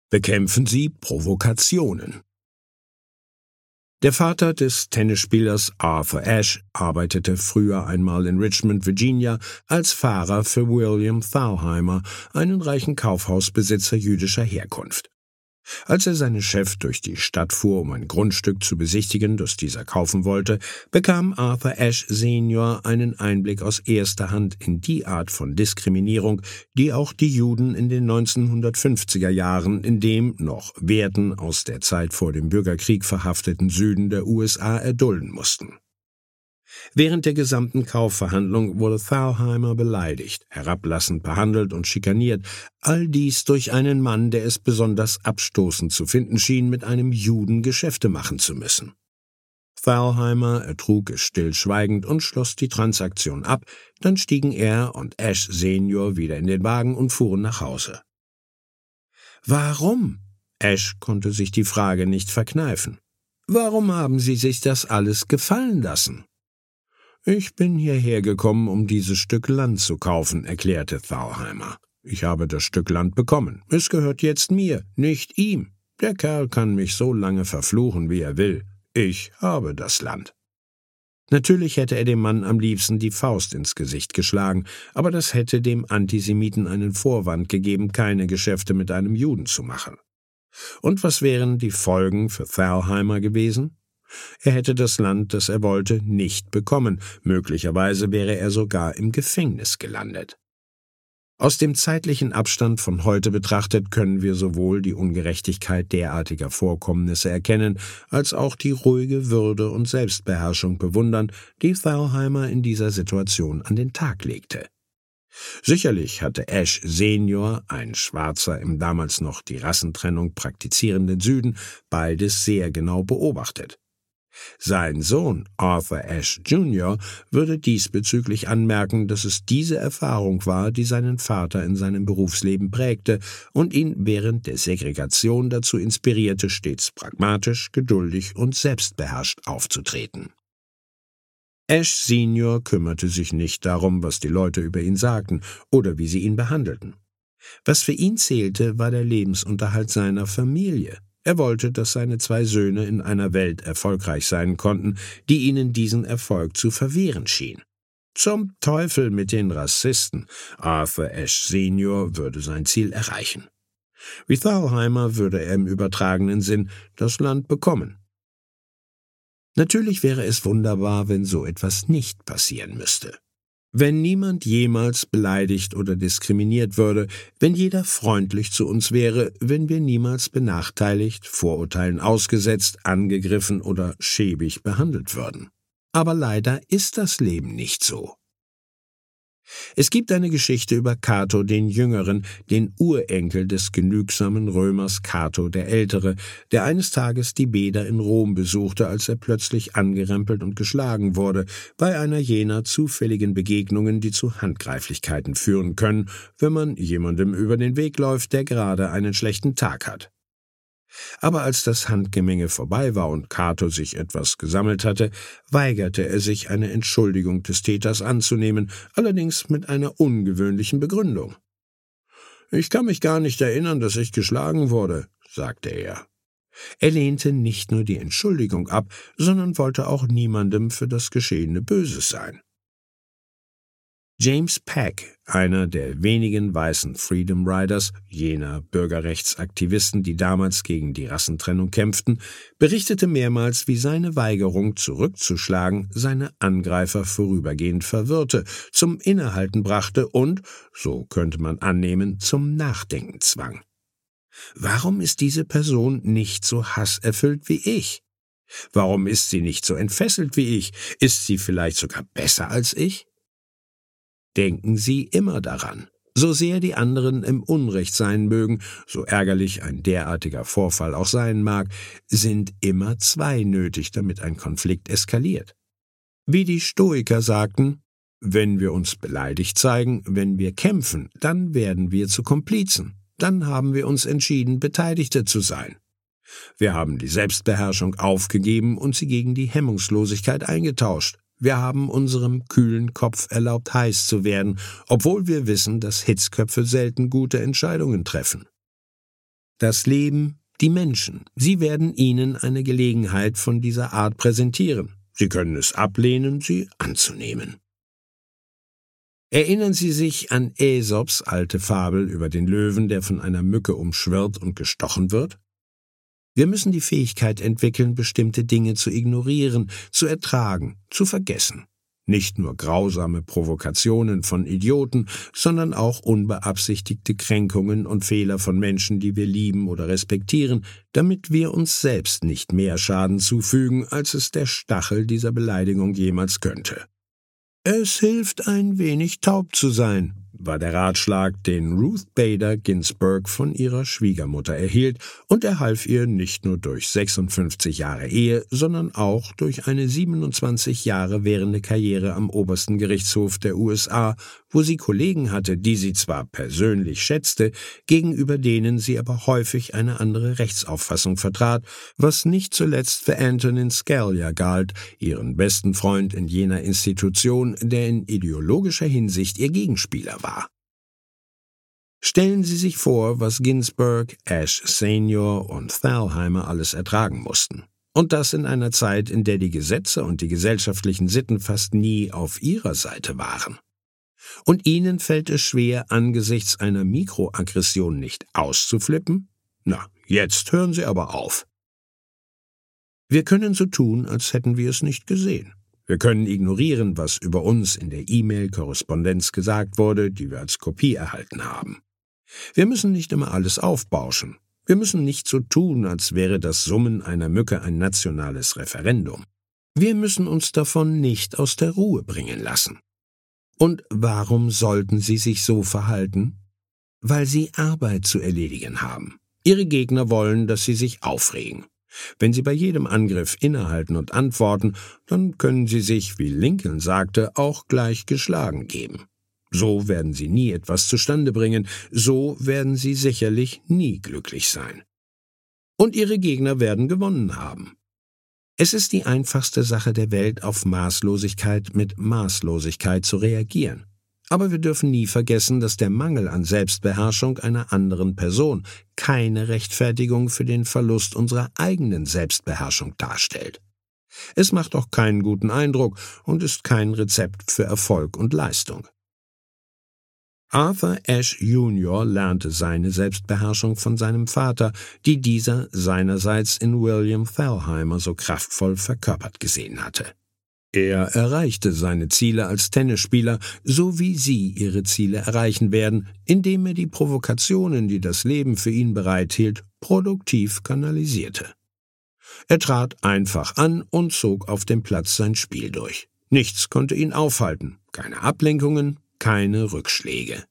Bekämpfen Sie Provokationen. Der Vater des Tennisspielers Arthur Ashe arbeitete früher einmal in Richmond, Virginia, als Fahrer für William Thalhimer, einen reichen Kaufhausbesitzer jüdischer Herkunft. Als er seinen Chef durch die Stadt fuhr, um ein Grundstück zu besichtigen, das dieser kaufen wollte, bekam Arthur Ashe Senior einen Einblick aus erster Hand in die Art von Diskriminierung, die auch die Juden in den 1950er Jahren in dem noch Werten aus der Zeit vor dem Bürgerkrieg verhafteten Süden der USA erdulden mussten. Während der gesamten Kaufverhandlung wurde Thalhimer beleidigt, herablassend behandelt und schikaniert, all dies durch einen Mann, der es besonders abstoßend zu finden schien, mit einem Juden Geschäfte machen zu müssen. Thalhimer ertrug es stillschweigend und schloss die Transaktion ab, dann stiegen er und Ashe Senior wieder in den Wagen und fuhren nach Hause. »Warum?« Ashe konnte sich die Frage nicht verkneifen. »Warum haben Sie sich das alles gefallen lassen?« »Ich bin hierher gekommen, um dieses Stück Land zu kaufen«, erklärte Thalhimer. »Ich habe das Stück Land bekommen. Es gehört jetzt mir, nicht ihm. Der Kerl kann mich so lange verfluchen, wie er will. Ich habe das Land.« Natürlich hätte er dem Mann am liebsten die Faust ins Gesicht geschlagen, aber das hätte dem Antisemiten einen Vorwand gegeben, keine Geschäfte mit einem Juden zu machen. Und was wären die Folgen für Thalhimer gewesen? Er hätte das Land, das er wollte, nicht bekommen. Möglicherweise wäre er sogar im Gefängnis gelandet. Aus dem zeitlichen Abstand von heute betrachtet können wir sowohl die Ungerechtigkeit derartiger Vorkommnisse erkennen, als auch die ruhige Würde und Selbstbeherrschung bewundern, die Thalhimer in dieser Situation an den Tag legte. Sicherlich hatte Ashe Senior, ein Schwarzer im damals noch die Rassentrennung praktizierenden Süden, beides sehr genau beobachtet. Sein Sohn Arthur Ashe Jr. würde diesbezüglich anmerken, dass es diese Erfahrung war, die seinen Vater in seinem Berufsleben prägte und ihn während der Segregation dazu inspirierte, stets pragmatisch, geduldig und selbstbeherrscht aufzutreten. Ashe Senior kümmerte sich nicht darum, was die Leute über ihn sagten oder wie sie ihn behandelten. Was für ihn zählte, war der Lebensunterhalt seiner Familie. Er wollte, dass seine 2 Söhne in einer Welt erfolgreich sein konnten, die ihnen diesen Erfolg zu verwehren schien. Zum Teufel mit den Rassisten. Arthur Ashe Senior würde sein Ziel erreichen. Wie Thalhimer würde er im übertragenen Sinn das Land bekommen. Natürlich wäre es wunderbar, wenn so etwas nicht passieren müsste. Wenn niemand jemals beleidigt oder diskriminiert würde, wenn jeder freundlich zu uns wäre, wenn wir niemals benachteiligt, Vorurteilen ausgesetzt, angegriffen oder schäbig behandelt würden. Aber leider ist das Leben nicht so. Es gibt eine Geschichte über Cato den Jüngeren, den Urenkel des genügsamen Römers Cato der Ältere, der eines Tages die Bäder in Rom besuchte, als er plötzlich angerempelt und geschlagen wurde, bei einer jener zufälligen Begegnungen, die zu Handgreiflichkeiten führen können, wenn man jemandem über den Weg läuft, der gerade einen schlechten Tag hat. Aber als das Handgemenge vorbei war und Cato sich etwas gesammelt hatte, weigerte er sich, eine Entschuldigung des Täters anzunehmen, allerdings mit einer ungewöhnlichen Begründung. »Ich kann mich gar nicht erinnern, dass ich geschlagen wurde«, sagte er. Er lehnte nicht nur die Entschuldigung ab, sondern wollte auch niemandem für das Geschehene Böses sein. James Pack, einer der wenigen weißen Freedom Riders, jener Bürgerrechtsaktivisten, die damals gegen die Rassentrennung kämpften, berichtete mehrmals, wie seine Weigerung zurückzuschlagen seine Angreifer vorübergehend verwirrte, zum Innehalten brachte und, so könnte man annehmen, zum Nachdenken zwang. Warum ist diese Person nicht so hasserfüllt wie ich? Warum ist sie nicht so entfesselt wie ich? Ist sie vielleicht sogar besser als ich? Denken Sie immer daran. So sehr die anderen im Unrecht sein mögen, so ärgerlich ein derartiger Vorfall auch sein mag, sind immer 2 nötig, damit ein Konflikt eskaliert. Wie die Stoiker sagten, wenn wir uns beleidigt zeigen, wenn wir kämpfen, dann werden wir zu Komplizen. Dann haben wir uns entschieden, Beteiligte zu sein. Wir haben die Selbstbeherrschung aufgegeben und sie gegen die Hemmungslosigkeit eingetauscht. Wir haben unserem kühlen Kopf erlaubt, heiß zu werden, obwohl wir wissen, dass Hitzköpfe selten gute Entscheidungen treffen. Das Leben, die Menschen, sie werden Ihnen eine Gelegenheit von dieser Art präsentieren. Sie können es ablehnen, sie anzunehmen. Erinnern Sie sich an Aesops alte Fabel über den Löwen, der von einer Mücke umschwirrt und gestochen wird? Wir müssen die Fähigkeit entwickeln, bestimmte Dinge zu ignorieren, zu ertragen, zu vergessen. Nicht nur grausame Provokationen von Idioten, sondern auch unbeabsichtigte Kränkungen und Fehler von Menschen, die wir lieben oder respektieren, damit wir uns selbst nicht mehr Schaden zufügen, als es der Stachel dieser Beleidigung jemals könnte. Es hilft ein wenig taub zu sein, war der Ratschlag, den Ruth Bader Ginsburg von ihrer Schwiegermutter erhielt, und er half ihr nicht nur durch 56 Jahre Ehe, sondern auch durch eine 27 Jahre währende Karriere am obersten Gerichtshof der USA, wo sie Kollegen hatte, die sie zwar persönlich schätzte, gegenüber denen sie aber häufig eine andere Rechtsauffassung vertrat, was nicht zuletzt für Antonin Scalia galt, ihren besten Freund in jener Institution, der in ideologischer Hinsicht ihr Gegenspieler war. Stellen Sie sich vor, was Ginsburg, Ashe Senior und Thalheimer alles ertragen mussten. Und das in einer Zeit, in der die Gesetze und die gesellschaftlichen Sitten fast nie auf ihrer Seite waren. Und Ihnen fällt es schwer, angesichts einer Mikroaggression nicht auszuflippen? Na, jetzt hören Sie aber auf. Wir können so tun, als hätten wir es nicht gesehen. Wir können ignorieren, was über uns in der E-Mail-Korrespondenz gesagt wurde, die wir als Kopie erhalten haben. Wir müssen nicht immer alles aufbauschen. Wir müssen nicht so tun, als wäre das Summen einer Mücke ein nationales Referendum. Wir müssen uns davon nicht aus der Ruhe bringen lassen. Und warum sollten Sie sich so verhalten? Weil Sie Arbeit zu erledigen haben. Ihre Gegner wollen, dass Sie sich aufregen. Wenn Sie bei jedem Angriff innehalten und antworten, dann können Sie sich, wie Lincoln sagte, auch gleich geschlagen geben. So werden Sie nie etwas zustande bringen, so werden Sie sicherlich nie glücklich sein. Und Ihre Gegner werden gewonnen haben. Es ist die einfachste Sache der Welt, auf Maßlosigkeit mit Maßlosigkeit zu reagieren. Aber wir dürfen nie vergessen, dass der Mangel an Selbstbeherrschung einer anderen Person keine Rechtfertigung für den Verlust unserer eigenen Selbstbeherrschung darstellt. Es macht auch keinen guten Eindruck und ist kein Rezept für Erfolg und Leistung. Arthur Ashe Jr. lernte seine Selbstbeherrschung von seinem Vater, die dieser seinerseits in William Thalheimer so kraftvoll verkörpert gesehen hatte. Er erreichte seine Ziele als Tennisspieler, so wie Sie Ihre Ziele erreichen werden, indem er die Provokationen, die das Leben für ihn bereithielt, produktiv kanalisierte. Er trat einfach an und zog auf dem Platz sein Spiel durch. Nichts konnte ihn aufhalten, keine Ablenkungen, keine Rückschläge.